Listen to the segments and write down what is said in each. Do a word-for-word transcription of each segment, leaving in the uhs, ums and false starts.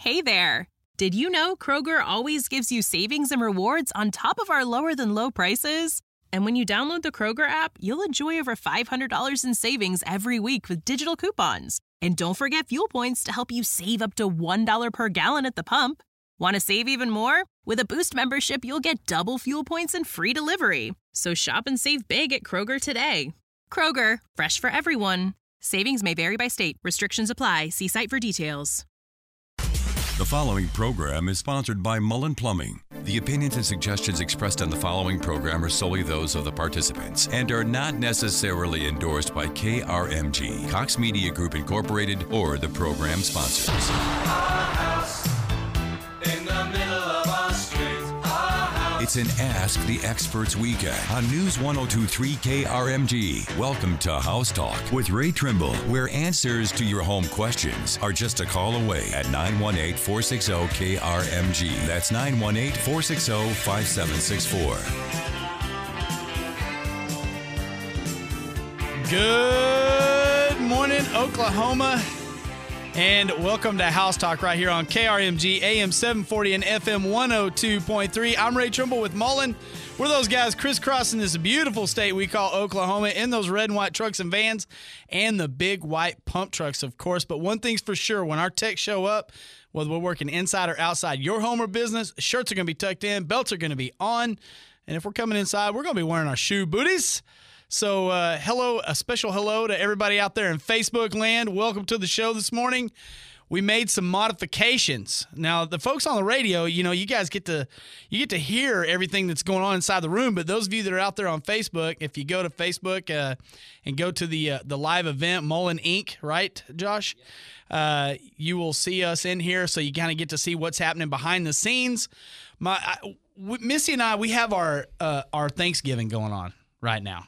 Hey there! Did you know Kroger always gives you savings and rewards on top of our lower-than-low prices? And when you download the Kroger app, you'll enjoy over five hundred dollars in savings every week with digital coupons. And don't forget fuel points to help you save up to one dollar per gallon at the pump. Want to save even more? With a Boost membership, you'll get double fuel points and free delivery. So shop and save big at Kroger today. Kroger, fresh for everyone. Savings may vary by state. Restrictions apply. See site for details. The following program is sponsored by Mullen Plumbing. The opinions and suggestions expressed on the following program are solely those of the participants and are not necessarily endorsed by K R M G, Cox Media Group Incorporated, or the program sponsors. Our house in the middle of our street. Our house. It's an Ask the Experts weekend on News one oh two point three K R M G. Welcome to House Talk with Ray Trimble, where answers to your home questions are just a call away at nine one eight, four six zero, K R M G. That's nine one eight, four six zero, five seven six four. Good morning, Oklahoma, and welcome to House Talk right here on K R M G, A M seven forty and F M one oh two point three. I'm Ray Trimble with Mullen. We're those guys crisscrossing this beautiful state we call Oklahoma in those red and white trucks and vans and the big white pump trucks, of course. But one thing's for sure, when our techs show up, whether we're working inside or outside your home or business, shirts are going to be tucked in, belts are going to be on, and if we're coming inside, we're going to be wearing our shoe booties. So uh, hello, a special hello to everybody out there in Facebook land. Welcome to the show this morning. We made some modifications. Now, the folks on the radio, you know, you guys get to you get to hear everything that's going on inside the room. But those of you that are out there on Facebook, if you go to Facebook uh, and go to the uh, the live event, Mullen Incorporated, right, Josh? Uh, you will see us in here, so you kind of get to see what's happening behind the scenes. My I, Missy and I, we have our uh, our Thanksgiving going on right now.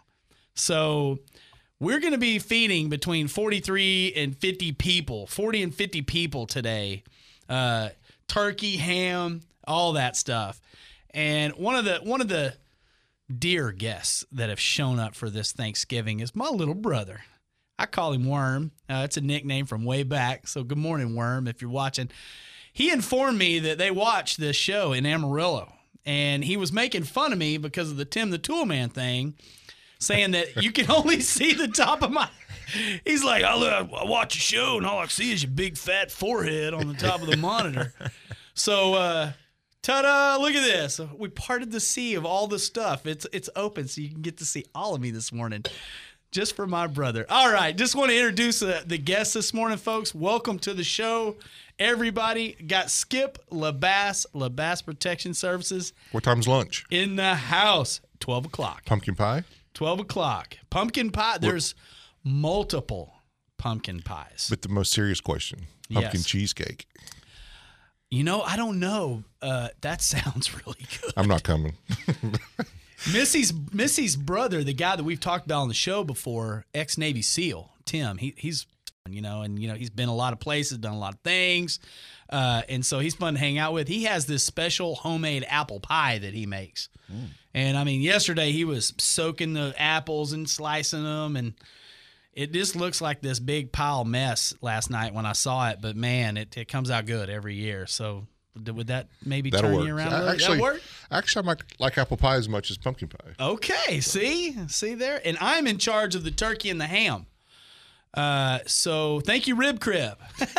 So we're going to be feeding between forty-three and fifty people, forty and fifty people today. Uh, turkey, ham, all that stuff. And one of the one of the dear guests that have shown up for this Thanksgiving is my little brother. I call him Worm. Uh, it's a nickname from way back. So good morning, Worm, if you're watching. He informed me that they watched this show in Amarillo, and he was making fun of me because of the Tim the Toolman thing, saying that you can only see the top of my – he's like, I, look, I watch a show, and all I see is your big fat forehead on the top of the monitor. So, uh, ta-da, look at this. We parted the sea of all the stuff. It's it's open, so you can get to see all of me this morning, just for my brother. All right, just want to introduce uh, the guests this morning, folks. Welcome to the show, everybody. Got Skip LaBasse, LaBasse Protection Services. What time's lunch? In the house, twelve o'clock. Pumpkin pie? twelve o'clock. Pumpkin pie. There's multiple pumpkin pies. But the most serious question, pumpkin Yes. cheesecake. You know, I don't know. Uh, that sounds really good. I'm not coming. Missy's Missy's brother, the guy that we've talked about on the show before, ex-Navy SEAL, Tim, he, he's, you know, and, you know, he's been a lot of places, done a lot of things. Uh, and so he's fun to hang out with. He has this special homemade apple pie that he makes. Mm. And, I mean, yesterday he was soaking the apples and slicing them, and it just looks like this big pile mess last night when I saw it. But, man, it, it comes out good every year. So would that maybe That'll turn work. you around? I, a little? actually, that work? actually, I might like apple pie as much as pumpkin pie. Okay, see? See there? And I'm in charge of the turkey and the ham. Uh, so thank you, Rib Crib.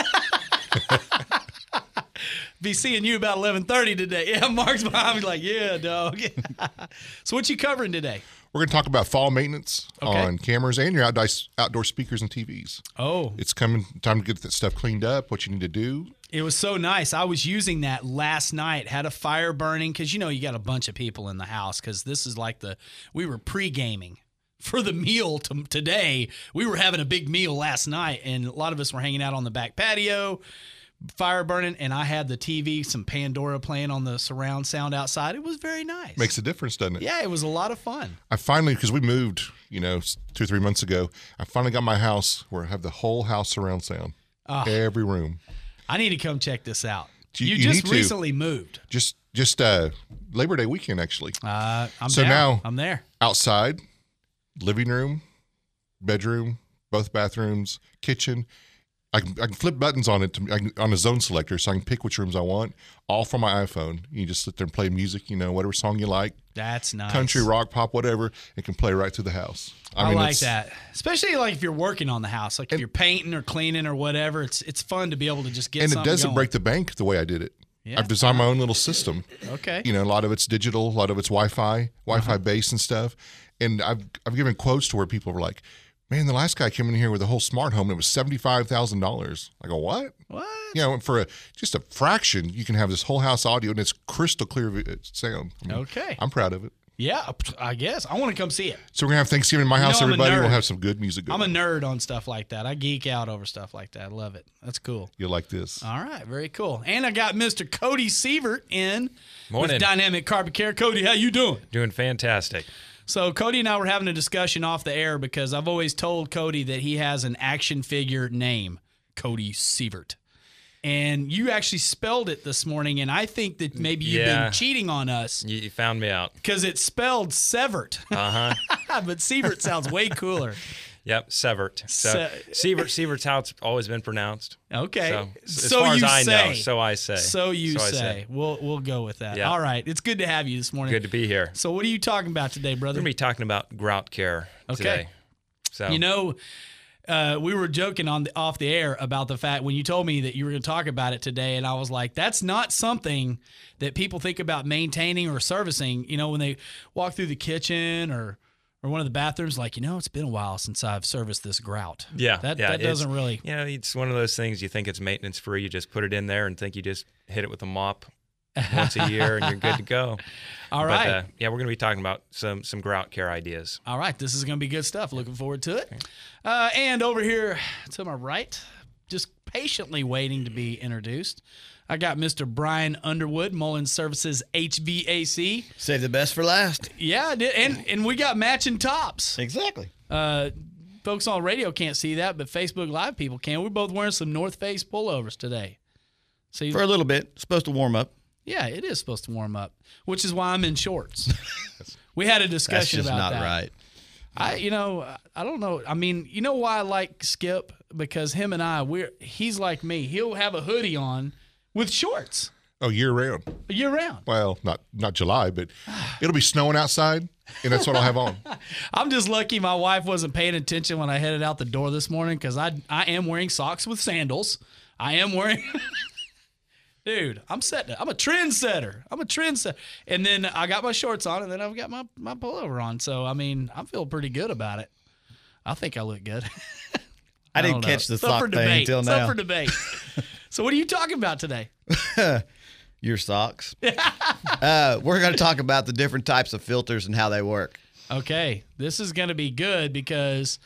Be seeing you about eleven thirty today. Yeah, Mark's behind me like, yeah, dog. So what you covering today? We're going to talk about fall maintenance Okay. on cameras and your outdoor, outdoor speakers and T Vs. Oh. It's coming time to get that stuff cleaned up, what you need to do. It was so nice. I was using that last night, had a fire burning, because, you know, you got a bunch of people in the house, because this is like the – we were pre-gaming for the meal to, today. We were having a big meal last night, and a lot of us were hanging out on the back patio, fire burning, and I had the T V, some Pandora playing on the surround sound outside. It was very nice. Makes a difference, doesn't it? Yeah, it was a lot of fun. I finally, because we moved, you know, two or three months ago, I finally got my house where I have the whole house surround sound, Oh. every room. I need to come check this out. You- You, you just need to. recently moved. Just just uh, Labor Day weekend, actually. Uh, I'm So down. now- I'm there. Outside, living room, bedroom, both bathrooms, kitchen, I can, I can flip buttons on it to, I can, on a zone selector, so I can pick which rooms I want, all from my iPhone. You just sit there and play music, you know, whatever song you like. That's nice. Country, rock, pop, whatever. It can play right through the house. I, I mean, like it's, that, especially like if you're working on the house, like if you're painting or cleaning or whatever. It's it's fun to be able to just get. And it something doesn't going. break the bank the way I did it. Yeah. I've designed my own little system. Okay. You know, a lot of it's digital, a lot of it's Wi-Fi, Wi-Fi Uh-huh. based and stuff. And I've I've given quotes to where people were like, "Man, the last guy came in here with a whole smart home and it was seventy-five thousand dollars." I go, "What?" What? You know, for a, just a fraction, you can have this whole house audio and it's crystal clear vi- sound. I mean, Okay. I'm proud of it. Yeah, I guess I want to come see it. So we're gonna have Thanksgiving in my house. know I'm a Everybody will nerd. have some good music going. I'm a nerd on stuff like that. I geek out over stuff like that. I love it. That's cool. You'll like this. All right, very cool. And I got Mister Cody Sievert in Morning. with Dynamic Carpet Care. Cody, how you doing? Doing fantastic. So Cody and I were having a discussion off the air because I've always told Cody that he has an action figure name, Cody Sievert. And you actually spelled it this morning, and I think that maybe you've Yeah. been cheating on us You, you found me out. because it's spelled Severt. Uh huh. But Sievert sounds way cooler. Yep. Severt. So Se- Sievert. Sievert's how it's always been pronounced. Okay. So, as So far as you I say. know, so I say. So you I say. We'll we'll go with that. Yeah. All right. It's good to have you this morning. Good to be here. So what are you talking about today, We're brother? gonna be talking about grout care Okay. today. So You know, uh, we were joking on the, off the air about the fact when you told me that you were going to talk about it today, and I was like, that's not something that people think about maintaining or servicing. You know, when they walk through the kitchen or or one of the bathrooms, like, you know, it's been a while since I've serviced this grout. Yeah, that yeah, that it's- doesn't really. You know, it's one of those things you think it's maintenance free. You just put it in there and think you just hit it with a mop once a year and you're good to go. All But, right. uh, yeah, we're going to be talking about some some grout care ideas. All right, this is going to be good stuff. Looking forward to it. Uh, and over here to my right, just patiently waiting to be introduced, I got Mister Brian Underwood, Mullins Services H V A C. Save the best for last. Yeah, I did. And and we got matching tops. Exactly. Uh, folks on radio can't see that, but Facebook Live people can. We're both wearing some North Face pullovers today. See, For a little bit. Supposed to warm up. yeah, it is supposed to warm up, which is why I'm in shorts. We had a That's discussion just about not that. right. I, you know, I don't know. I mean, you know why I like Skip? Because him and I, we're he's like me. He'll have a hoodie on with shorts Oh, year round. year round. Well, not not July, but it'll be snowing outside, and that's what I'll have on. I'm just lucky my wife wasn't paying attention when I headed out the door this morning because I I am wearing socks with sandals. I am wearing. Dude, I'm setting it. I'm a trendsetter. I'm a trendsetter. And then I got my shorts on, and then I've got my, my pullover on. So, I mean, I feel pretty good about it. I think I look good. I don't didn't know. catch the It's up for sock thing debate. until It's now. up for debate. So, what are you talking about today? Your socks. uh, we're going to talk about the different types of filters and how they work. Okay, this is going to be good because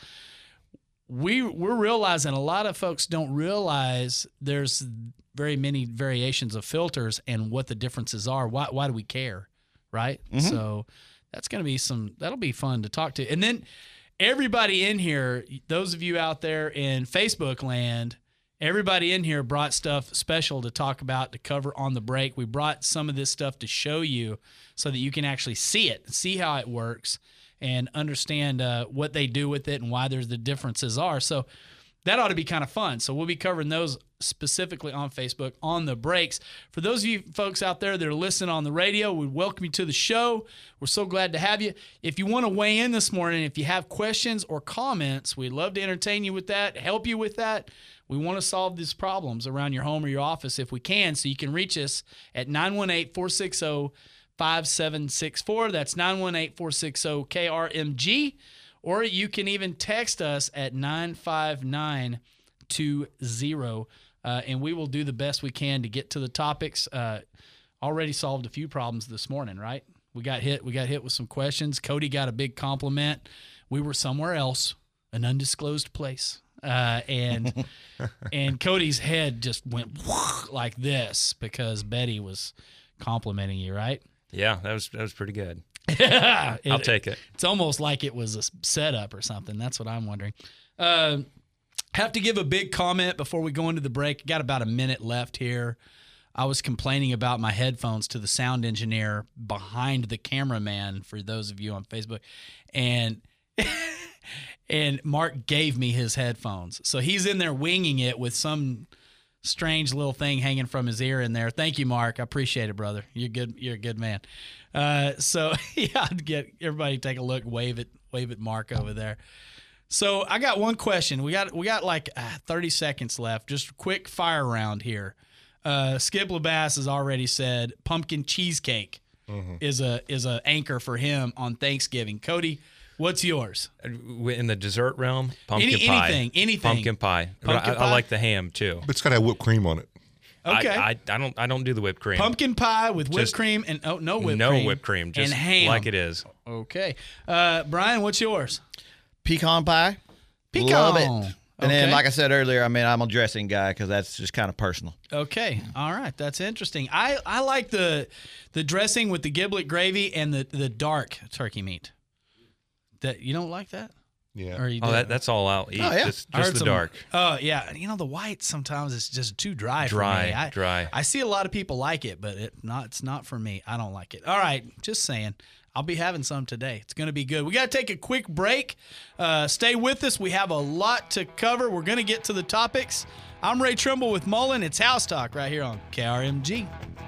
we we're realizing a lot of folks don't realize there's very many variations of filters and what the differences are. Why why do we care, right? So that's going to be some that'll be fun to talk to. And then everybody in here, those of you out there in Facebook land, everybody in here brought stuff special to talk about, to cover on the break. We brought some of this stuff to show you so that you can actually see it, see how it works, and understand uh, what they do with it and why there's the differences are. So that ought to be kind of fun. So we'll be covering those specifically on Facebook on the breaks. For those of you folks out there that are listening on the radio, we welcome you to the show. We're so glad to have you. If you want to weigh in this morning, if you have questions or comments, we'd love to entertain you with that, help you with that. We want to solve these problems around your home or your office if we can. So you can reach us at nine one eight, four six zero, five seven six four. That's nine one eight, four six zero, K R M G. Or you can even text us at nine five nine two zero, uh, and we will do the best we can to get to the topics. Uh, already solved a few problems this morning, right? We got hit. We got hit with some questions. Cody got a big compliment. We were somewhere else, an undisclosed place, uh, and and Cody's head just went like this because Betty was complimenting you, right? Yeah, that was that was pretty good. Yeah, I'll take it. It's almost like it was a setup or something. That's what I'm wondering. Uh, have to give a big comment before we go into the break. Got about a minute left here. I was complaining about my headphones to the sound engineer behind the cameraman, for those of you on Facebook. And and Mark gave me his headphones. So he's in there winging it with some strange little thing hanging from his ear in there. Thank you, Mark. I appreciate it, brother. You're good. You're a good man. Uh, so yeah, I'd get everybody take a look, wave it, wave at Mark over there. So I got one question. We got we got like uh, thirty seconds left. Just a quick fire round here. Uh, Skip LaBasse has already said pumpkin cheesecake mm-hmm. is a is a anchor for him on Thanksgiving. Cody, what's yours? In the dessert realm, pumpkin Any, pie. Anything, anything. Pumpkin pie. Pumpkin I, pie? I like the ham too. But it's got to have whipped cream on it. Okay. I, I, I don't I don't do the whipped cream. Pumpkin pie with whipped Just cream and oh no whipped no cream. No whipped cream. Just and ham. like it is. Okay. Uh, Brian, what's yours? Pecan pie. Pecan. Love it. And Okay. then, like I said earlier, I mean, I'm a dressing guy because that's just kind of personal. Okay, all right, that's interesting. I, I like the the dressing with the giblet gravy and the, the dark turkey meat. That you don't like that? Yeah. Or you Oh, do? that, that's all I'll eat. Oh, yeah. Just, I heard just the some- dark. Oh yeah, you know the white sometimes it's just too dry. Dry, for me. I, dry. I see a lot of people like it, but it not it's not for me. I don't like it. All right, just saying. I'll be having some today. It's going to be good. We got to take a quick break. Uh, stay with us. We have a lot to cover. We're going to get to the topics. I'm Ray Trimble with Mullen. It's House Talk right here on K R M G.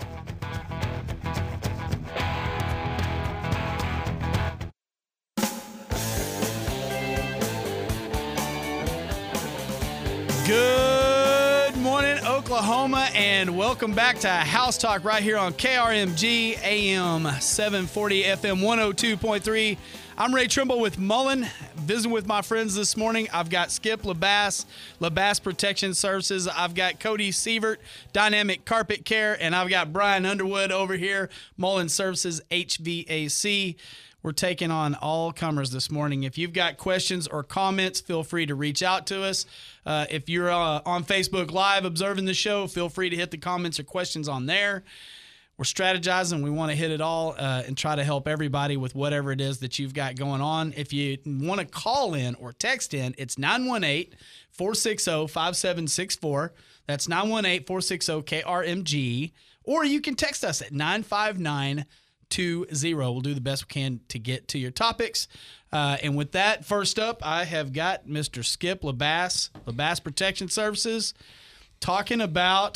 Good morning, Oklahoma, and welcome back to House Talk right here on K R M G, A M seven forty, F M one oh two point three. I'm Ray Trimble with Mullen, visiting with my friends this morning. I've got Skip LaBasse, LaBasse Protection Services. I've got Cody Sievert, Dynamic Carpet Care, and I've got Brian Underwood over here, Mullen Services H V A C. We're taking on all comers this morning. If you've got questions or comments, feel free to reach out to us. Uh, if you're uh, on Facebook Live observing the show, feel free to hit the comments or questions on there. We're strategizing. We want to hit it all uh, and try to help everybody with whatever it is that you've got going on. If you want to call in or text in, it's nine one eight, four six zero, five seven six four. That's nine one eight, four six zero, K R M G. Or you can text us at nine five nine two zero. We'll do the best we can to get to your topics. Uh, and with that, first up, I have got Mister Skip LaBasse, LaBasse Protection Services, talking about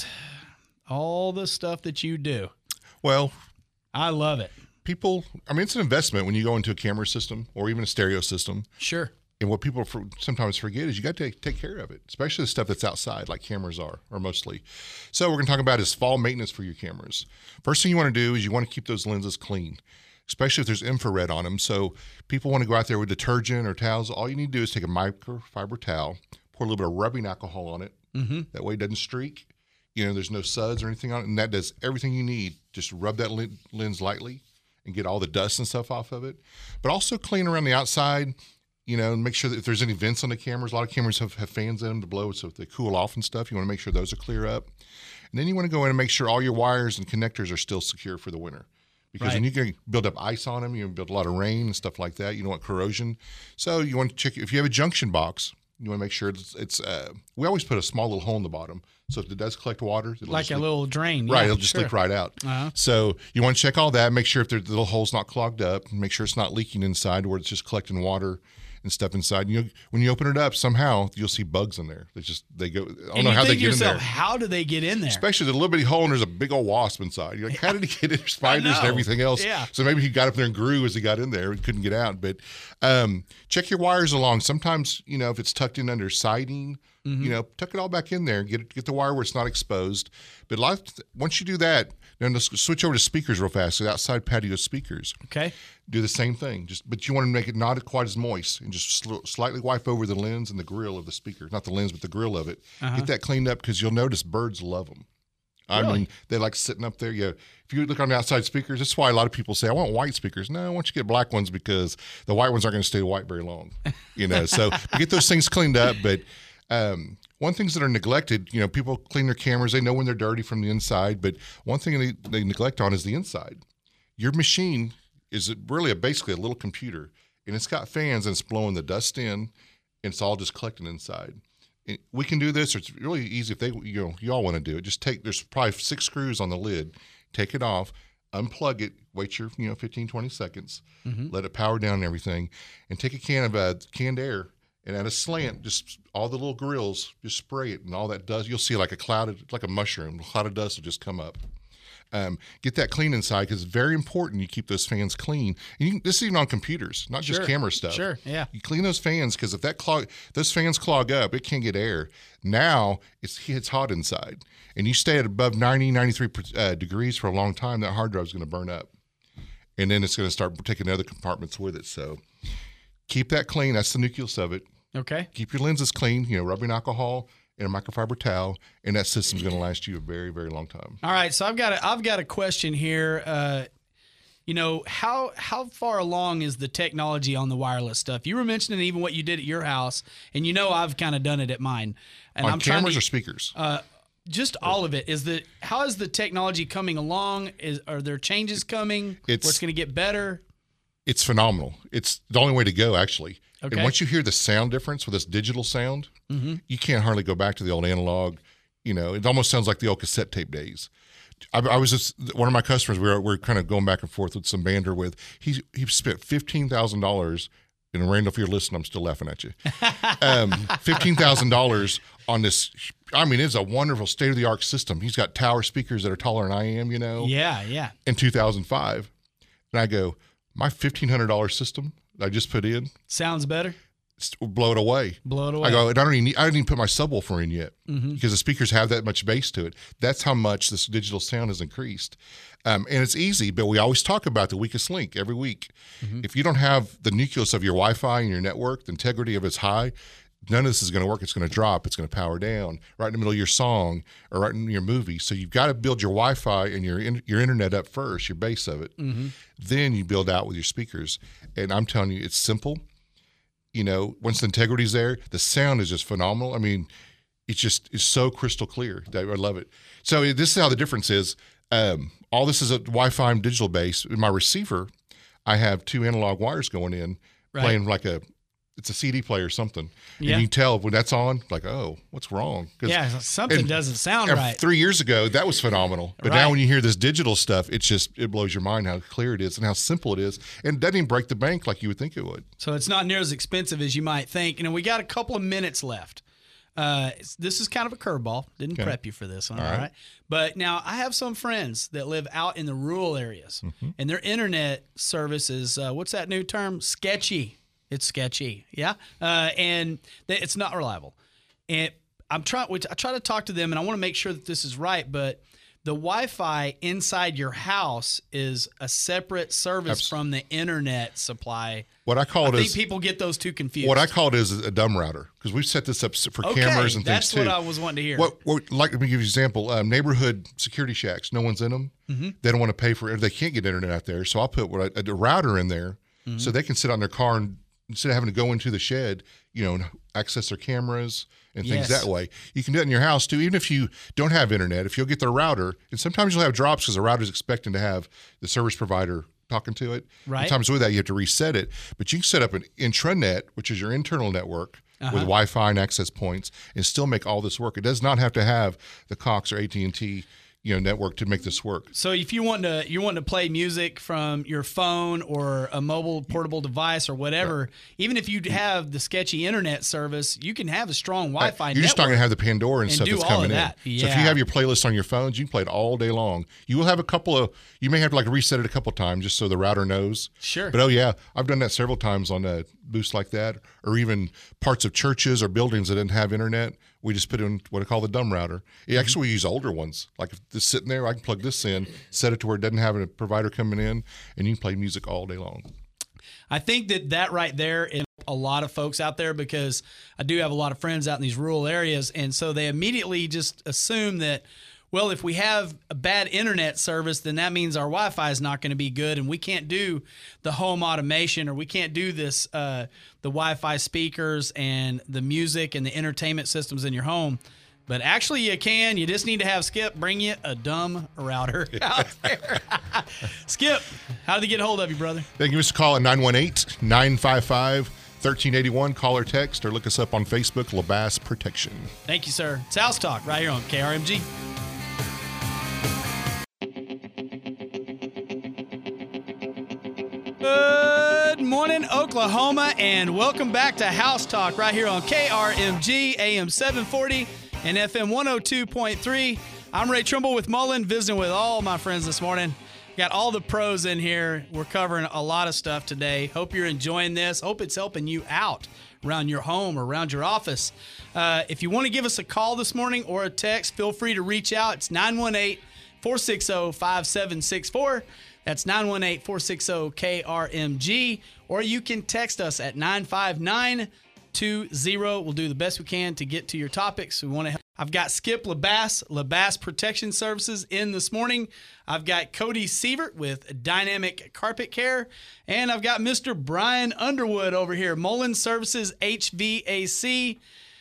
all the stuff that you do. Well, I love it. people, I mean, it's an investment when you go into a camera system or even a stereo system. Sure. And what people for, sometimes forget is you got to take, take care of it, especially the stuff that's outside, like cameras are, or mostly. So what we're going to talk about is fall maintenance for your cameras. First thing you want to do is you want to keep those lenses clean, especially if there's infrared on them. So people want to go out there with detergent or towels. All you need to do is take a microfiber towel, pour a little bit of rubbing alcohol on it. Mm-hmm. That way it doesn't streak. You know, there's no suds or anything on it, and that does everything you need. Just rub that lens lightly and get all the dust and stuff off of it. But also clean around the outside. You know, and make sure that if there's any vents on the cameras, a lot of cameras have, have fans in them to blow, so if they cool off and stuff, you want to make sure those are clear up. And then you want to go in and make sure all your wires and connectors are still secure for the winter. Because right. when you can build up ice on them, you build a lot of rain and stuff like that, you don't want corrosion. So you want to check, if you have a junction box, you want to make sure it's, it's uh, we always put a small little hole in the bottom. So if it does collect water, it'll Like just a leak. little drain. Right, Yeah, it'll just sure. leak right out. Uh-huh. So you want to check all that, make sure if the little hole's not clogged up, make sure it's not leaking inside where it's just collecting water and stuff inside. You know, when you open it up, somehow you'll see bugs in there. They just they go. I don't And know you how think they to get yourself, in there. how do they get in there? Especially the little bitty hole and there's a big old wasp inside. You're like, how did he get in there? Spiders and know. everything else. Yeah. So maybe he got up there and grew as he got in there and couldn't get out. But um, check your wires along. Sometimes, you know, if it's tucked in under siding, Mm-hmm. you know, tuck it all back in there. Get it, get the wire where it's not exposed. But a lot of, once you do that, then let's switch over to speakers real fast. So outside patio speakers. Okay. Do the same thing. Just but you want to make it not quite as moist, and just sl- slightly wipe over the lens and the grill of the speaker. Not the lens, but the grill of it. Uh-huh. Get that cleaned up because you'll notice birds love them. I Really? mean, they like sitting up there. Yeah. If you look on the outside speakers, that's why a lot of people say, I want white speakers. No, I want you to get black ones because the white ones aren't going to stay white very long. You know, so get those things cleaned up. But um, one things that are neglected, you know, people clean their cameras. They know when they're dirty from the inside. But one thing they, they neglect on is the inside. Your machine is really a, basically a little computer, and it's got fans and it's blowing the dust in, and it's all just collecting inside. And we can do this. Or it's really easy if they, you know, you all want to do it. Just take, there's probably six screws on the lid. Take it off, unplug it, wait your you know fifteen, twenty seconds, Mm-hmm. let it power down and everything, and take a can of uh, canned air and at a slant, just all the little grills, just spray it, and all that does, you'll see like a cloud, of, like a mushroom, a cloud of dust will just come up. Um, get that clean inside because it's very important you keep those fans clean. And you can, this is even on computers, not just Sure. camera stuff. Sure, yeah. You clean those fans because if that clog, those fans clog up, it can't get air. Now it's it's hot inside, and you stay at above ninety, ninety-three uh, degrees for a long time, that hard drive is going to burn up, and then it's going to start taking other compartments with it. So keep that clean. That's the nucleus of it. Okay. Keep your lenses clean. You know, rubbing alcohol and a microfiber towel, and that system's going to last you a very, very long time. All right. So I've got a, I've got a question here. Uh, you know, how how far along is the technology on the wireless stuff? You were mentioning even what you did at your house, and you know I've kind of done it at mine. And On I'm trying cameras to, or speakers? Uh, just all of it. Is the how is the technology coming along? Is are there changes coming? It's- What's going to get better? It's phenomenal. It's the only way to go, actually. Okay. And once you hear the sound difference with this digital sound, Mm-hmm. you can't hardly go back to the old analog. You know, it almost sounds like the old cassette tape days. I, I was just one of my customers. We were we are kind of going back and forth with some banter with. He he spent fifteen thousand dollars. And Randall, if you're listening, I'm still laughing at you. Um, fifteen thousand dollars on this. I mean, it's a wonderful state of the art system. He's got tower speakers that are taller than I am. You know. Yeah, yeah. In two thousand five, and I go, my fifteen hundred dollars system that I just put in, Sounds better. blow it away. Blow it away. I go, and I don't even need, I didn't even put my subwoofer in yet Mm-hmm. because the speakers have that much bass to it. That's how much this digital sound has increased. Um, and it's easy, but we always talk about the weakest link every week. Mm-hmm. If you don't have the nucleus of your Wi-Fi and your network, the integrity of it's high, none of this is going to work. It's going to drop. It's going to power down right in the middle of your song or right in your movie. So you've got to build your Wi-Fi and your in, your internet up first, your base of it. Mm-hmm. Then you build out with your speakers. And I'm telling you, it's simple. You know, once the integrity's there, the sound is just phenomenal. I mean, it's just it's so crystal clear. I love it. So this is how the difference is. Um, all this is a Wi-Fi and digital base. In my receiver, I have two analog wires going in, Right. playing like a it's a C D player or something. Yeah. And you can tell when that's on, like, oh, what's wrong? 'Cause- Yeah, something and- doesn't sound and right. Three years ago, that was phenomenal. But Right. now when you hear this digital stuff, it's just it blows your mind how clear it is and how simple it is, and it doesn't even break the bank like you would think it would. So it's not near as expensive as you might think. You know, we got a couple of minutes left. Uh, it's- this is kind of a curveball. Didn't Okay. prep you for this one, all All right. right. But now I have some friends that live out in the rural areas, Mm-hmm. and their internet service is uh, what's that new term? Sketchy. It's sketchy, yeah, uh, and they, it's not reliable. And I'm trying. I try to talk to them, and I want to make sure that this is right, but. The Wi-Fi inside your house is a separate service Abs- from the internet supply. What I call I it think is people get those two confused. what I call it is a dumb router because we've set this up for Okay, cameras and that's things too. what I was wanting to hear. What, what like let me give you an example. Um, neighborhood security shacks, no one's in them. Mm-hmm. They don't want to pay for it. They can't get internet out there, so I'll put what I, a router in there Mm-hmm. so they can sit on their car and instead of having to go into the shed, you know, and access their cameras and things Yes. that way. You can do it in your house too, even if you don't have internet. If you'll get their router, and sometimes you'll have drops because the router's expecting to have the service provider talking to it. Right. Sometimes with that you have to reset it, but you can set up an intranet, which is your internal network. Uh-huh. With Wi-Fi and access points, and still make all this work. It does not have to have the Cox or A T and T, you know, network to make this work. So if you want to you want to play music from your phone or a mobile portable device or whatever, even if you have the sketchy internet service, you can have a strong Wi-Fi You're just not network. going to have the Pandora and, and stuff do that's all coming of that. in. So if Yeah. you have your playlist on your phones, you can play it all day long. You will have a couple of, you may have to like reset it a couple times just so the router knows. Sure. But oh yeah, I've done that several times on uh, booths like that, or even parts of churches or buildings that didn't have internet. We just put in what I call the dumb router. Mm-hmm. Actually, we use older ones. Like if it's sitting there, I can plug this in, set it to where it doesn't have a provider coming in, and you can play music all day long. I think that that right there is a lot of folks out there because I do have a lot of friends out in these rural areas, and so they immediately just assume that, well, if we have a bad internet service, then that means our Wi-Fi is not going to be good, and we can't do the home automation, or we can't do this uh, the Wi-Fi speakers and the music and the entertainment systems in your home. But actually, you can. You just need to have Skip bring you a dumb router out there. Skip, how did they get a hold of you, brother? They can give us a call at nine one eight, nine five five, one three eight one. Call or text, or look us up on Facebook, LaBasse Protection. Thank you, sir. It's House Talk right here on K R M G. Good morning, Oklahoma, and welcome back to House Talk right here on K R M G, A M seven forty and F M one oh two point three. I'm Ray Trimble with Mullen, visiting with all my friends this morning. Got all the pros in here. We're covering a lot of stuff today. Hope you're enjoying this. Hope it's helping you out around your home or around your office. Uh, if you want to give us a call this morning or a text, feel free to reach out. It's nine one eight, four six zero, five seven six four. That's nine one eight, four six zero, K R M G. Or you can text us at nine five nine two zero. We'll do the best we can to get to your topics. We want to help. I've got Skip LeBass, LeBass Protection Services in this morning. I've got Cody Sievert with Dynamic Carpet Care. And I've got Mister Brian Underwood over here, Mullen Services H V A C.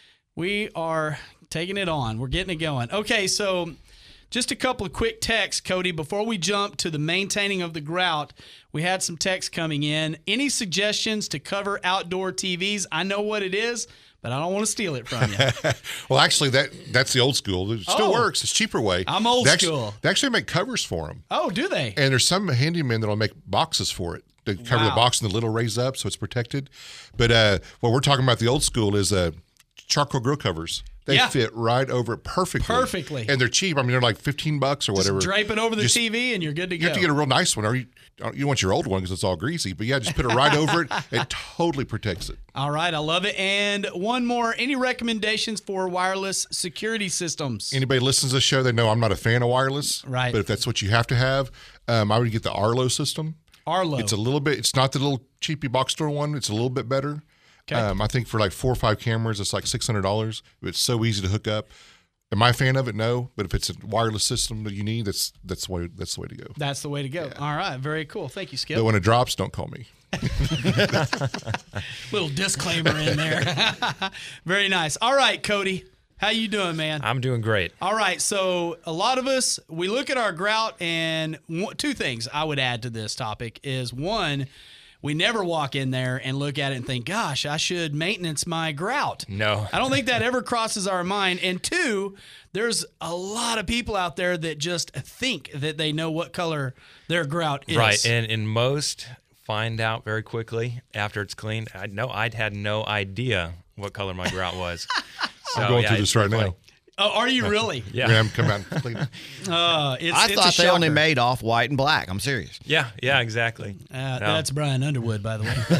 We are taking it on. We're getting it going. Okay, so just a couple of quick texts, Cody, before we jump to the maintaining of the grout. We had some texts coming in. Any suggestions to cover outdoor T Vs? I know what it is, but I don't want to steal it from you. Well, actually, that that's the old school. It still Oh. works. It's a cheaper way. I'm old they actually, school. They actually make covers for them. Oh, do they? And there's some handymen that'll make boxes for it. They cover Wow. the box and the lid will raise up so it's protected. But uh, what we're talking about, the old school, is uh, charcoal grill covers. They Yeah. fit right over it perfectly. Perfectly. And they're cheap. I mean, they're like fifteen bucks or whatever. Just drape it over the Just- T V and you're good to You go. have to get a real nice one, or you, you want your old one because it's all greasy. But yeah, just put it right over it. It totally protects it. All right, I love it. And one more, any recommendations for wireless security systems? Anybody listens to the show, they know I'm not a fan of wireless. Right. But if that's what you have to have, um, I would get the Arlo system. Arlo. It's a little bit, it's not the little cheapy box store one. It's a little bit better. Okay. Um, I think for like four or five cameras, it's like six hundred dollars. It's so easy to hook up. Am I a fan of it? No. But if it's a wireless system that you need, that's that's the way, that's the way to go. That's the way to go. All right, very cool. Thank you, Skip. But when it drops, don't call me. Little disclaimer in there. Very nice. All right, Cody, how you doing, man? I'm doing great. All right, so a lot of us, we look at our grout, and one, two things I would add to this topic is, one, we never walk in there and look at it and think, gosh, I should maintenance my grout. No. I don't think that ever crosses our mind. And two, there's a lot of people out there that just think that they know what color their grout is. Right, and, and most find out very quickly after it's cleaned. I know I'd had no idea what color my grout was. So, I'm going yeah, through it's this right pretty now. funny. Oh, are you really? Yeah. Ram, come out and clean it. Uh, it's, I it's thought a they only shocker. made off white and black. I'm serious. Yeah, yeah, exactly. Uh, No. That's Brian Underwood, by the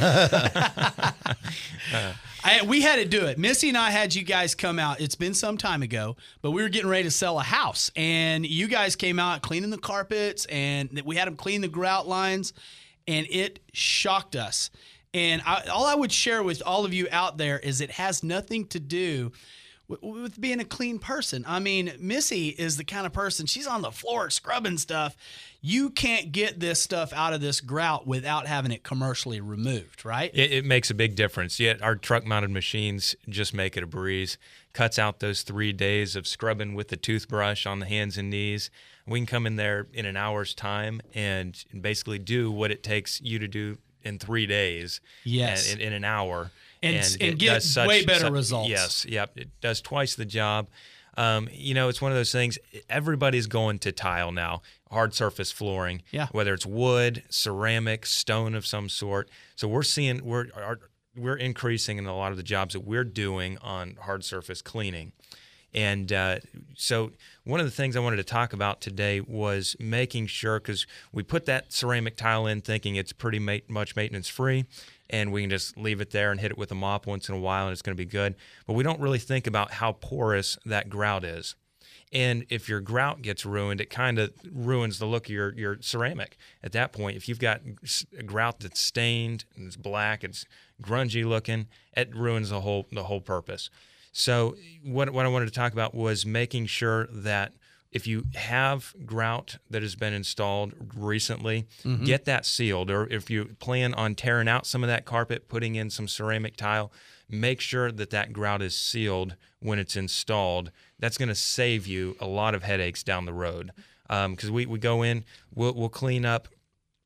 way. I, we had to do it. Missy and I had you guys come out. It's been some time ago, but we were getting ready to sell a house, and you guys came out cleaning the carpets, and we had them clean the grout lines, and it shocked us. And I, all I would share with all of you out there is it has nothing to do with, with being a clean person. I mean, Missy is the kind of person, she's on the floor scrubbing stuff. You can't get this stuff out of this grout without having it commercially removed, right? It, it makes a big difference. Yet our truck-mounted machines just make it a breeze. Cuts out those three days of scrubbing with the toothbrush on the hands and knees. We can come in there in an hour's time and basically do what it takes you to do in three days. Yes. In, in an hour. And- it and get does such- way better such- results. Yes. Yep. It does twice the job. Um, you know, it's one of those things. Everybody's going to tile now, hard surface flooring. Yeah. Whether it's wood, ceramic, stone of some sort. So we're seeing we're our, we're increasing in a lot of the jobs that we're doing on hard surface cleaning. And uh, so one of the things I wanted to talk about today was making sure, because we put that ceramic tile in thinking it's pretty ma- much maintenance free, and we can just leave it there and hit it with a mop once in a while and it's going to be good. But we don't really think about how porous that grout is. And if your grout gets ruined, it kind of ruins the look of your, your ceramic. At that point, if you've got a grout that's stained and it's black, it's grungy looking, it ruins the whole the whole purpose. So what what I wanted to talk about was making sure that if you have grout that has been installed recently, mm-hmm. get that sealed. Or if you plan on tearing out some of that carpet, putting in some ceramic tile, make sure that that grout is sealed when it's installed. That's going to save you a lot of headaches down the road. Because um, we, we go in, we'll, we'll clean up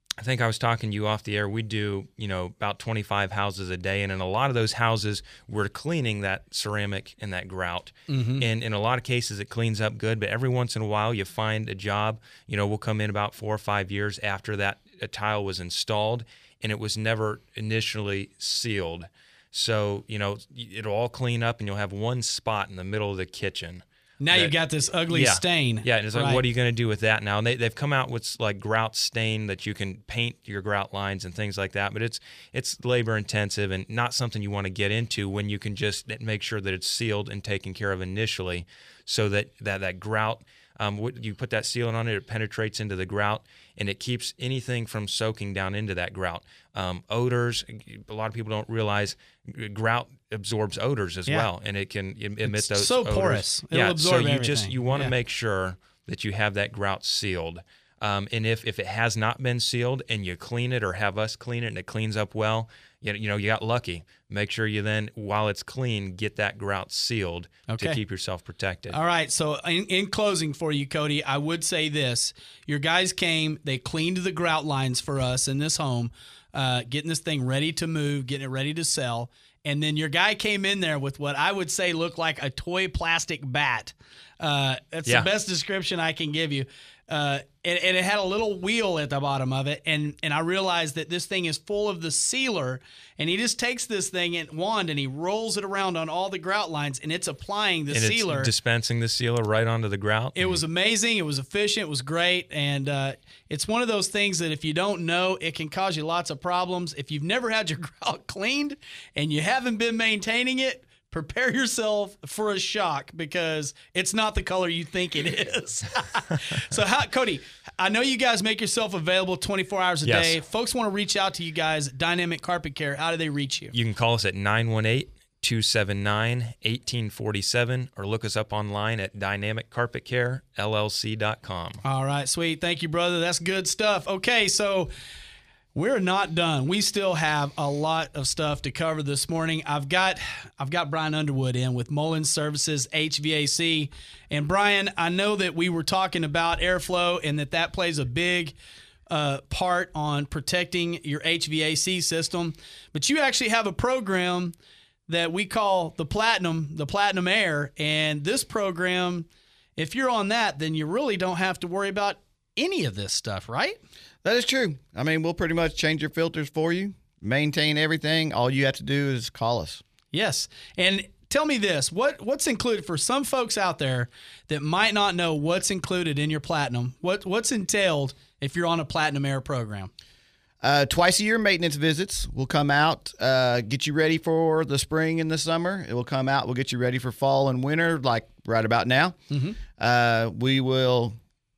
I think I was talking to you off the air. We do, you know, about twenty-five houses a day, and in a lot of those houses, we're cleaning that ceramic and that grout. Mm-hmm. And in a lot of cases, it cleans up good. But every once in a while, you find a job. You know, we'll come in about four or five years after that a tile was installed, and it was never initially sealed. So, you know, it'll all clean up, and you'll have one spot in the middle of the kitchen. Now that, you got this ugly yeah, stain. Yeah, and it's like, right. what are you going to do with that now? And they, they've come out with like grout stain that you can paint your grout lines and things like that. But it's it's labor intensive and not something you want to get into when you can just make sure that it's sealed and taken care of initially, so that that, that grout, um, you put that sealant on it, it penetrates into the grout, and it keeps anything from soaking down into that grout. Um, odors, a lot of people don't realize grout absorbs odors as yeah. well, and it can emit it's those so odors. porous. It'll yeah, absorb so you everything. just you want to yeah. make sure that you have that grout sealed. Um, and if, if it has not been sealed and you clean it or have us clean it and it cleans up well, you know, you know you got lucky. Make sure you then, while it's clean, get that grout sealed okay. to keep yourself protected. All right. So in, in closing for you, Cody, I would say this. Your guys came, they cleaned the grout lines for us in this home, uh, getting this thing ready to move, getting it ready to sell. And then your guy came in there with what I would say looked like a toy plastic bat. Uh, that's yeah. the best description I can give you. Uh, and, and it had a little wheel at the bottom of it. And, and I realized that this thing is full of the sealer. And he just takes this thing and wand and he rolls it around on all the grout lines, and it's applying the and sealer. It's dispensing the sealer right onto the grout. It was amazing. It was efficient. It was great. And uh, it's one of those things that if you don't know, it can cause you lots of problems. If you've never had your grout cleaned and you haven't been maintaining it, prepare yourself for a shock, because it's not the color you think it is. So, how, Cody, I know you guys make yourself available twenty-four hours a yes. day. Folks want to reach out to you guys, Dynamic Carpet Care. How do they reach you? You can call us at nine one eight, two seven nine, one eight four seven or look us up online at dynamic carpet care L L C dot com. All right, sweet. Thank you, brother. That's good stuff. Okay, so we're not done. We still have a lot of stuff to cover this morning. I've got I've got Brian Underwood in with Mullins Services H V A C. And Brian, I know that we were talking about airflow and that that plays a big uh, part on protecting your H V A C system. But you actually have a program that we call the Platinum, the Platinum Air. And this program, if you're on that, then you really don't have to worry about any of this stuff, right? That is true. I mean, we'll pretty much change your filters for you, maintain everything. All you have to do is call us. Yes. And tell me this, what what's included for some folks out there that might not know what's included in your Platinum? What What's entailed if you're on a Platinum Air program? Uh, twice a year maintenance visits will come out, uh, get you ready for the spring and the summer. It will come out. We'll get you ready for fall and winter, like right about now. Mm-hmm. Uh, we will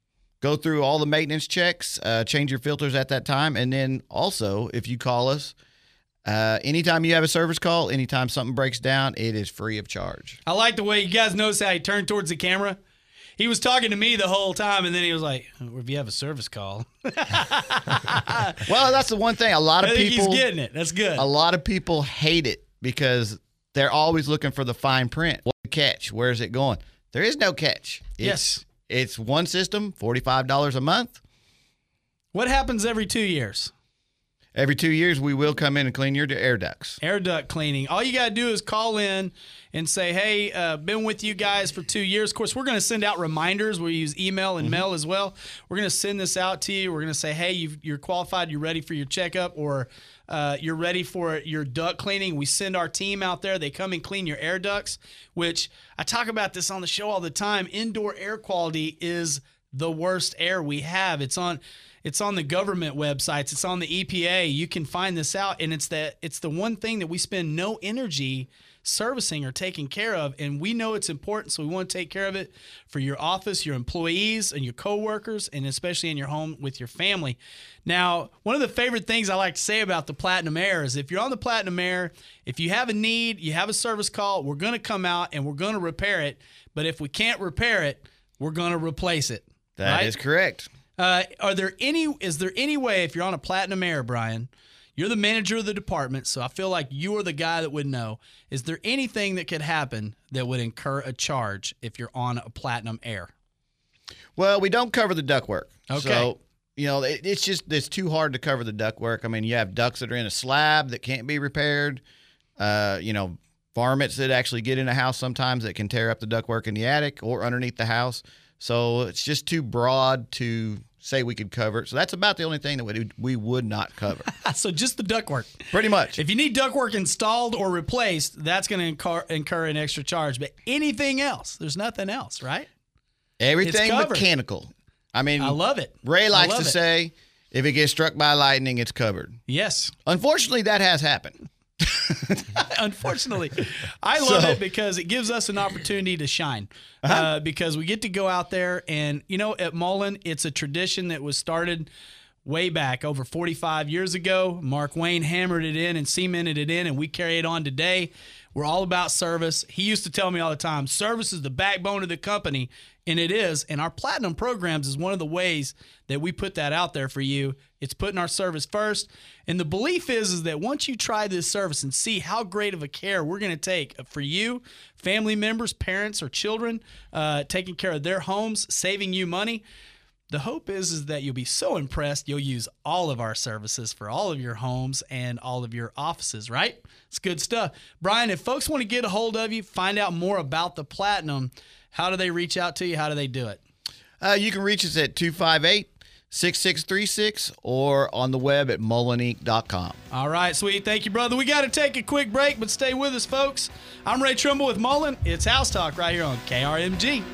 go through all the maintenance checks, uh, change your filters at that time. And then also, if you call us, uh, anytime you have a service call, anytime something breaks down, it is free of charge. I like the way you guys notice how he turned towards the camera. He was talking to me the whole time, and then he was like, if you have a service call. Well, that's the one thing. A lot of I think people. he's getting it. That's good. A lot of people hate it because they're always looking for the fine print. What's the catch? Where's it going? There is no catch. It's, yes. It's one system, forty-five dollars a month. What happens every two years? Every two years, we will come in and clean your air ducts. Air duct cleaning. All you got to do is call in and say, hey, uh, been with you guys for two years. Of course, we're going to send out reminders. We use email and mm-hmm. mail as well. We're going to send this out to you. We're going to say, hey, you've, you're qualified. You're ready for your checkup, or uh, you're ready for your duct cleaning. We send our team out there. They come and clean your air ducts, which I talk about this on the show all the time. Indoor air quality is the worst air we have. It's on... It's on the government websites. It's on the E P A. You can find this out, and it's the it's the one thing that we spend no energy servicing or taking care of, and we know it's important, so we want to take care of it for your office, your employees, and your coworkers, and especially in your home with your family. Now, one of the favorite things I like to say about the Platinum Air is if you're on the Platinum Air, if you have a need, you have a service call, we're going to come out and we're going to repair it, but if we can't repair it, we're going to replace it. That right? is correct. Uh, are there any? Is there any way, if you're on a Platinum Air, Brian, you're the manager of the department, so I feel like you are the guy that would know. Is there anything that could happen that would incur a charge if you're on a Platinum Air? Well, we don't cover the ductwork. Okay. So you know, it, it's just it's too hard to cover the ductwork. I mean, you have ducts that are in a slab that can't be repaired. Uh, you know, varmints that actually get in a house sometimes that can tear up the ductwork in the attic or underneath the house. So it's just too broad to say we could cover it. So that's about the only thing that we, we would not cover. So just the ductwork. Pretty much. If you need ductwork installed or replaced, that's going to incur, incur an extra charge. But anything else, there's nothing else, right? Everything It's covered. mechanical. I mean, I love it. Ray I likes love to it. say, if it gets struck by lightning, it's covered. Yes. Unfortunately, that has happened. Unfortunately, I love So- it because it gives us an opportunity to shine. Uh, because we get to go out there and, you know, at Mullen, it's a tradition that was started way back over forty-five years ago. Mark Wayne hammered it in and cemented it in, and we carry it on today. We're all about service. He used to tell me all the time, service is the backbone of the company, and it is. And our Platinum programs is one of the ways that we put that out there for you. It's putting our service first. And the belief is, is that once you try this service and see how great of a care we're going to take for you, family members, parents, or children, uh, taking care of their homes, saving you money, the hope is, is that you'll be so impressed you'll use all of our services for all of your homes and all of your offices, right? It's good stuff. Brian, if folks want to get a hold of you, find out more about the Platinum, how do they reach out to you? How do they do it? Uh, you can reach us at two five eight, six six three six or on the web at mullen inc dot com. All right, sweet. Thank you, brother. We got to take a quick break, but stay with us, folks. I'm Ray Trimble with Mullen. It's House Talk right here on K R M G.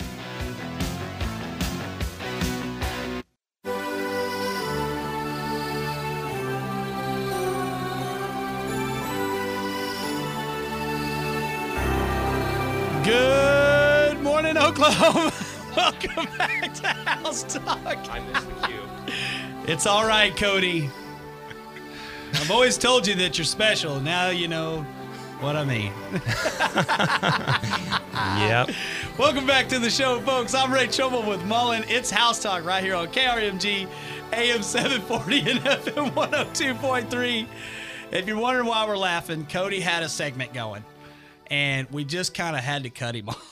Good morning, Oklahoma. Welcome back to House Talk. I missed the cue. It's all right, Cody. I've always told you that you're special. Now you know what I mean. Yep. Welcome back to the show, folks. I'm Ray Trimble with Mullen. It's House Talk right here on K R M G, A M seven forty and F M one oh two point three. If you're wondering why we're laughing, Cody had a segment going, and we just kind of had to cut him off.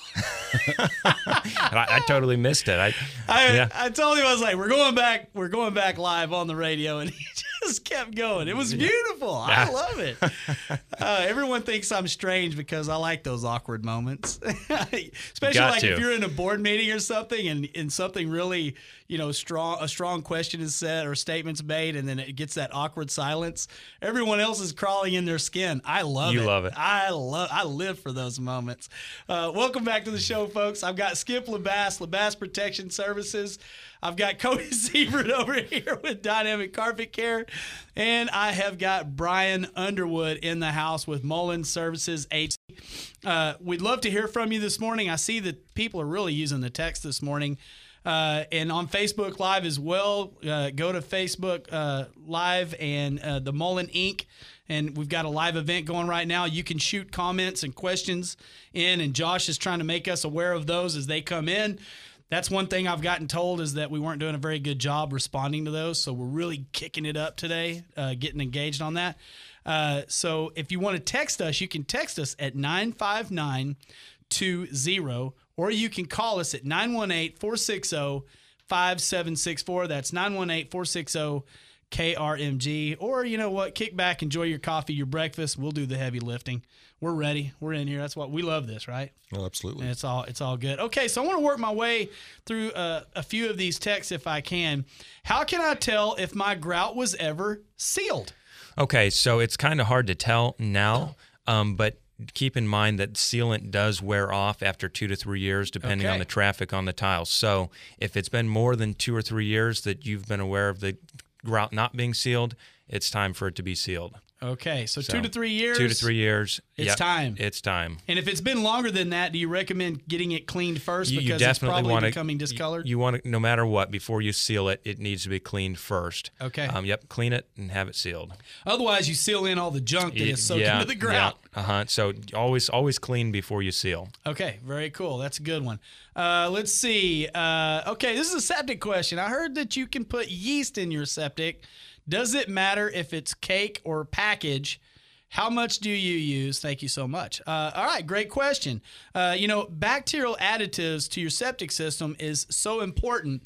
I, I totally missed it. I, I, yeah. I told him, I was like, we're going back, we're going back live on the radio, and he just kept going. It was beautiful. I love it. Uh, everyone thinks I'm strange because I like those awkward moments. Especially Got like to. if you're in a board meeting or something and, and something really, you know, strong, a strong question is said or statements made, and then it gets that awkward silence. Everyone else is crawling in their skin. I love You it. love it. I love, I live for those moments. Uh, welcome back to the show, folks. I've got Skip LeBass, LeBass Protection Services. I've got Cody Siebert over here with Dynamic Carpet Care. And I have got Brian Underwood in the house with Mullen Services H C. Uh, we'd love to hear from you this morning. I see that people are really using the text this morning. Uh, and on Facebook Live as well. Uh, go to Facebook uh, Live and uh, the Mullen Incorporated. And we've got a live event going right now. You can shoot comments and questions in, and Josh is trying to make us aware of those as they come in. That's one thing I've gotten told is that we weren't doing a very good job responding to those, so we're really kicking it up today, uh, getting engaged on that. Uh, so if you want to text us, you can text us at nine five nine two zero, or you can call us at nine one eight, four six zero, five seven six four. That's nine one eight, four six zero, K R M G. Or, you know what, kick back, enjoy your coffee, your breakfast. We'll do the heavy lifting. We're ready. We're in here. That's what we love this, right? Oh, absolutely. And it's all it's all good. Okay, so I want to work my way through uh, a few of these texts if I can. How can I tell if my grout was ever sealed? Okay, so it's kind of hard to tell now, um, but keep in mind that sealant does wear off after two to three years, depending Okay. on the traffic on the tiles. So if it's been more than two or three years that you've been aware of the grout not being sealed, it's time for it to be sealed. Okay, so, So, two to three years. Two to three years. It's Yep, time. It's time. And if it's been longer than that, do you recommend getting it cleaned first You, you because it's definitely probably want to becoming discolored? You want to, no matter what, before you seal it, it needs to be cleaned first. Okay. Um, yep. Clean it and have it sealed. Otherwise, you seal in all the junk that is soaked into the grout. Yeah, uh-huh. So always, always clean before you seal. Okay, very cool. That's a good one. Uh, let's see. Uh, okay, this is a septic question. I heard that you can put yeast in your septic. Does it matter if it's cake or package? How much do you use? Thank you so much. Uh, all right, great question. Uh, you know, bacterial additives to your septic system is so important.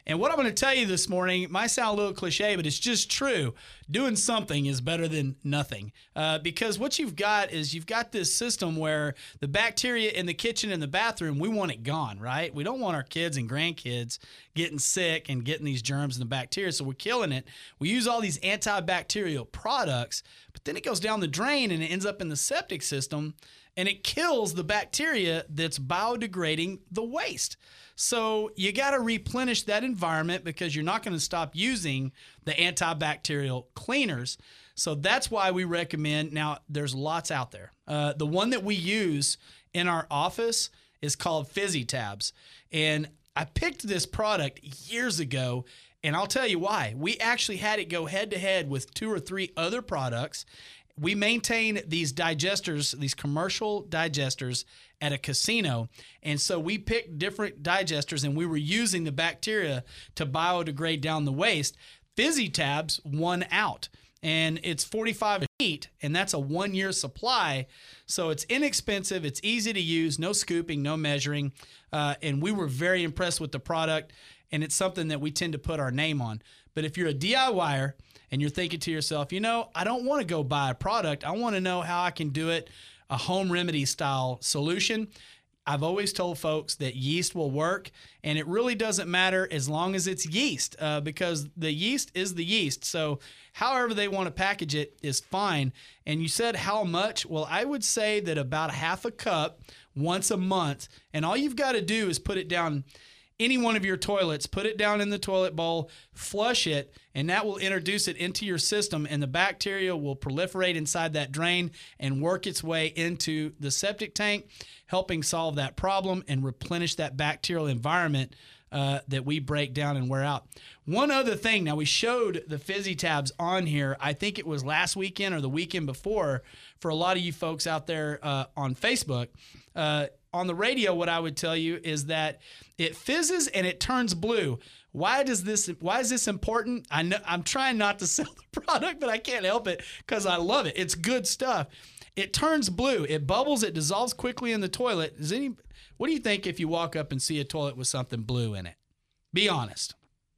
And what I'm going to tell you this morning might sound a little cliche, but it's just true. Doing something is better than nothing. Uh, because what you've got is you've got this system where the bacteria in the kitchen and the bathroom, we want it gone, right? We don't want our kids and grandkids getting sick and getting these germs and the bacteria, so we're killing it. We use all these antibacterial products, but then it goes down the drain and it ends up in the septic system, and it kills the bacteria that's biodegrading the waste. So you got to replenish that environment because you're not going to stop using the antibacterial cleaners. So that's why we recommend, now there's lots out there. Uh, the one that we use in our office is called Fizzy Tabs. And I picked this product years ago, and I'll tell you why. We actually had it go head to head with two or three other products. We maintain these digesters, these commercial digesters at a casino. And so we picked different digesters and we were using the bacteria to biodegrade down the waste. Fizzy Tabs won out. And it's forty-five heat, and that's a one-year supply. So it's inexpensive, it's easy to use, no scooping, no measuring. Uh, and we were very impressed with the product, and it's something that we tend to put our name on. But if you're a DIYer and you're thinking to yourself, you know, I don't want to go buy a product. I want to know how I can do it, a home remedy style solution. I've always told folks that yeast will work, and it really doesn't matter as long as it's yeast uh, because the yeast is the yeast. So however they want to package it is fine. And you said how much? Well, I would say that about half a cup once a month, and all you've got to do is put it down any one of your toilets, put it down in the toilet bowl, flush it, and that will introduce it into your system, and the bacteria will proliferate inside that drain and work its way into the septic tank, helping solve that problem and replenish that bacterial environment uh, that we break down and wear out. One other thing, now we showed the Fizzy Tabs on here. I think it was last weekend or the weekend before for a lot of you folks out there uh, on Facebook. Uh, on the radio, what I would tell you is that it fizzes and it turns blue. Why does this? Why is this important? I know I'm trying not to sell the product, but I can't help it because I love it. It's good stuff. It turns blue. It bubbles. It dissolves quickly in the toilet. Is any? What do you think if you walk up and see a toilet with something blue in it? Be honest.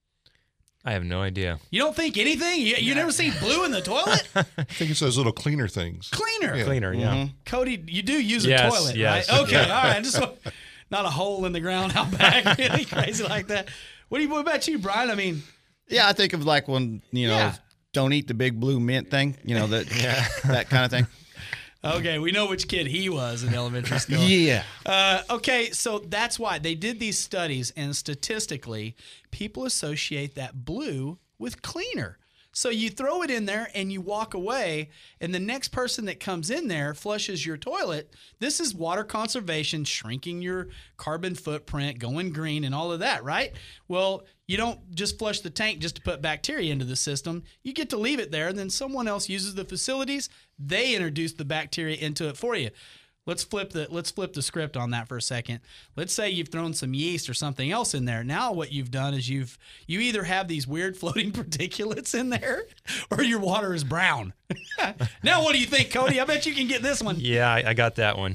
I have no idea. You don't think anything? You, you never seen blue in the toilet? I think it's those little cleaner things. Cleaner. Yeah. Cleaner, yeah. Mm-hmm. Cody, you do use a Yes, toilet, yes, right? Okay, yeah. all right. Just not a hole in the ground out back, really crazy like that. What do you? What about you, Brian? I mean, Yeah, I think of like when, you know, Yeah. don't eat the big blue mint thing, you know, that that kind of thing. okay, we know which kid he was in elementary school. Yeah. Uh, okay, so that's why they did these studies, and statistically, people associate that blue with cleaner. So you throw it in there and you walk away, and the next person that comes in there flushes your toilet. This is water conservation, shrinking your carbon footprint, going green, and all of that, right? Well, you don't just flush the tank just to put bacteria into the system. You get to leave it there, and then someone else uses the facilities. They introduce the bacteria into it for you. Let's flip the let's flip the script on that for a second. Let's say you've thrown some yeast or something else in there. Now what you've done is you've you either have these weird floating particulates in there, or your water is brown. Now what do you think, Cody? I bet you can get this one. Yeah, I, I got that one.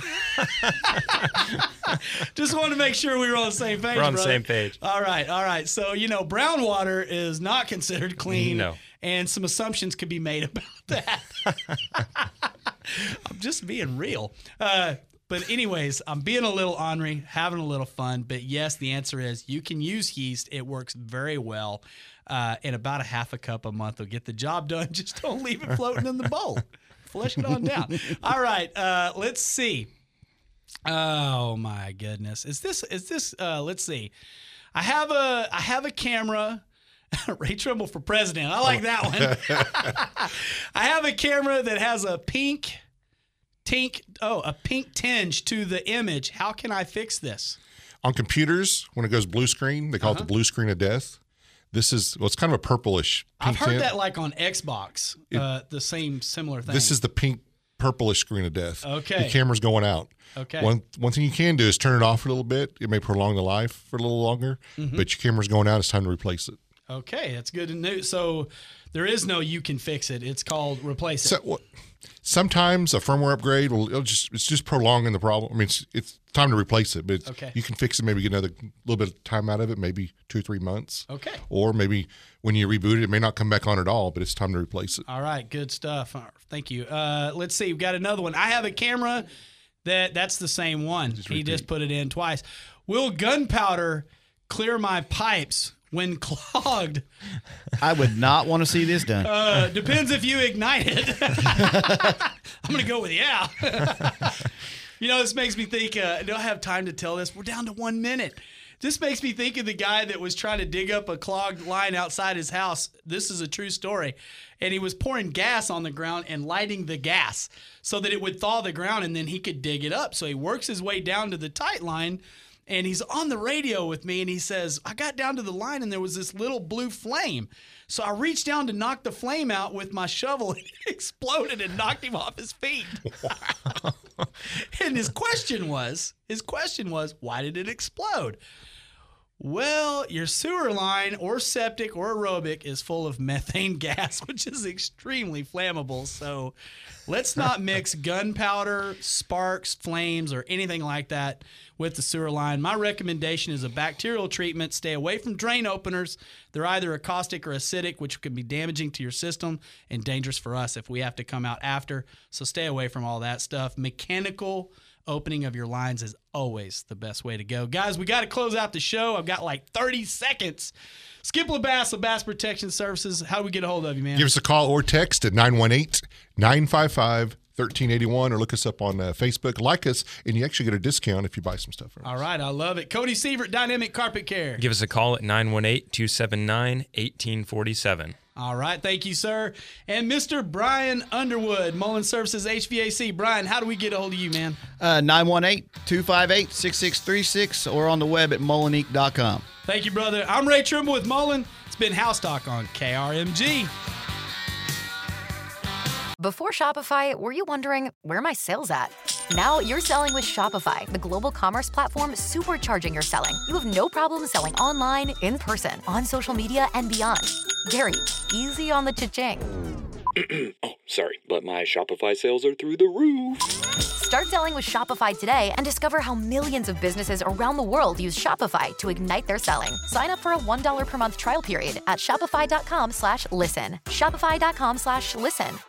Just wanted to make sure we were on the same page. We're on the brother. same page. All right, all right. So you know, brown water is not considered clean. No. And some assumptions could be made about that. I'm just being real. Uh, but anyways, I'm being a little ornery, having a little fun. But yes, the answer is you can use yeast. It works very well. Uh, and about a half a cup a month will get the job done. Just don't leave it floating in the bowl. Flush it on down. All right, uh, let's see. Oh my goodness. Is this, is this, uh, let's see. I have a, I have a camera. Ray Trimble for president. I like that one. I have a camera that has a pink, tink, oh, a pink tinge to the image. How can I fix this? On computers, when it goes blue screen, they call Uh-huh. it the blue screen of death. This is, well, it's kind of a purplish pink I've heard tint. that like on Xbox, uh, the same similar thing. This is the pink purplish screen of death. Okay. The camera's going out. Okay. One one thing you can do is turn it off for a little bit. It may prolong the life for a little longer, Mm-hmm. but your camera's going out. It's time to replace it. Okay, that's good to know. So there is no you can fix it. It's called replace it. So what? Sometimes a firmware upgrade will it'll just it's just prolonging the problem. I mean, it's, it's time to replace it, but it's, Okay. you can fix it. Maybe get another little bit of time out of it, maybe two or three months. Okay. Or maybe when you reboot it, it may not come back on at all, but it's time to replace it. All right, good stuff. All right, thank you. Uh, let's see. We've got another one. I have a camera that that's the same one. Just he repeat. just put it in twice. Will gunpowder clear my pipes when clogged? I would not want to see this done. Uh, depends if you ignite it. I'm going to go with yeah. You know, this makes me think, uh, do I have time to tell this? We're down to one minute. This makes me think of the guy that was trying to dig up a clogged line outside his house. This is a true story. And he was pouring gas on the ground and lighting the gas so that it would thaw the ground and then he could dig it up. So he works his way down to the tight line. And he's on the radio with me, and he says, I got down to the line, and there was this little blue flame. So I reached down to knock the flame out with my shovel, and it exploded and knocked him off his feet. And his question was, his question was, why did it explode? Well, your sewer line or septic or aerobic is full of methane gas, which is extremely flammable. So let's not mix gunpowder, sparks, flames, or anything like that with the sewer line. My recommendation is a bacterial treatment. Stay away from drain openers. They're either caustic or acidic, which can be damaging to your system and dangerous for us if we have to come out after. So stay away from all that stuff. Mechanical opening of your lines is always the best way to go. Guys, we got to close out the show. I've got like thirty seconds. Skip LaBass of Bass Protection Services. How do we get a hold of you, man? Give us a call or text at nine one eight, nine five five, one three eight one or look us up on uh, Facebook. Like us, and you actually get a discount if you buy some stuff from us. All right, I love it. Cody Sievert, Dynamic Carpet Care. Give us a call at nine one eight, two seven nine, one eight four seven. All right, thank you, sir. And Mister Brian Underwood, Mullen Services H V A C. Brian, how do we get a hold of you, man? Uh, nine one eight, two five eight, six six three six or on the web at mullenique dot com. Thank you, brother. I'm Ray Trimble with Mullen. It's been House Talk on K R M G. Before Shopify, were you wondering, where are my sales at? Now you're selling with Shopify, the global commerce platform supercharging your selling. You have no problem selling online, in person, on social media, and beyond. Gary, easy on the cha-ching. Oh, sorry, but my Shopify sales are through the roof. Start selling with Shopify today and discover how millions of businesses around the world use Shopify to ignite their selling. Sign up for a one dollar per month trial period at shopify.com slash listen. Shopify.com slash listen.